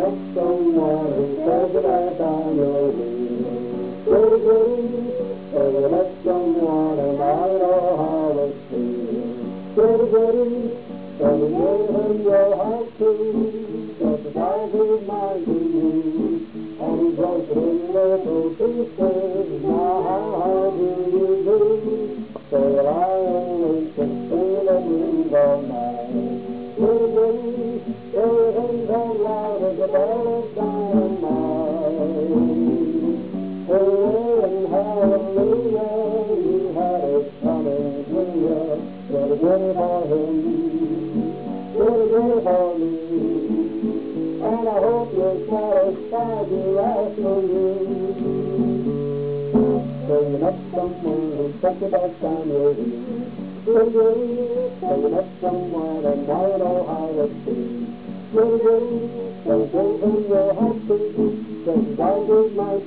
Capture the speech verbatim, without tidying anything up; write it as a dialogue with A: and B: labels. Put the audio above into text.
A: met someone who says that I'm your goody goody. So you met someone and I know how it feels. Goody goody. So you gave him your heart too, just as I gave mine to you. And he broke it in little pieces. Now how do you do? So that I only can feel and leave all night. Goody goody, everything's as loud as a bell of dynamite. Hooray and hallelujah, you had it coming to you. Goody goody for him. Goody goody for me, and I hope you're satisfied you asked for you. So you met someone who set the best on your wheel. Goody goody, so you met someone and now you know how it feels. Goody goody, so you gave him your